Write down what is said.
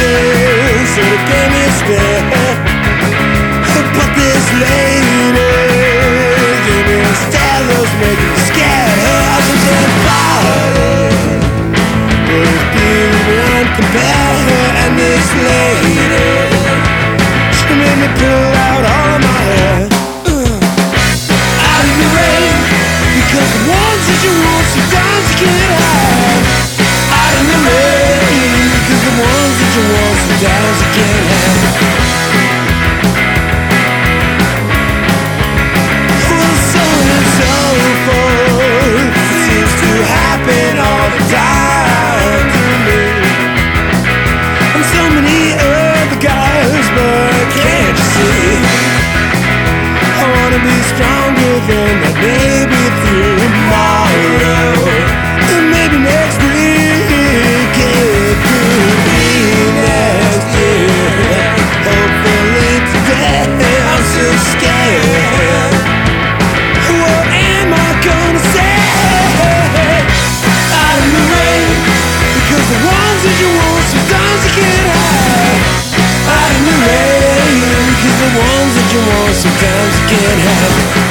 reason, so they gave me a stare. But this lady gave me a stare that was making me scared. Her eyes were dead body, but it's beauty uncompared. Her and this lady, she made me pull out all of my hair. Out in the rain, because the ones that you want sometimes you can't have. Out in the rain, because the ones that you want sometimes you can't have. Well, so and so forth seems to happen all the time to me, and so many other guys, but can't you see? I wanna be stronger than that, maybe tomorrow, and maybe next week, it could be next year. Hopefully today, I'm so scared. What am I gonna say? Out in the rain, because the ones that you want sometimes you can't have. Out in the rain, because the ones that you want sometimes you can't have.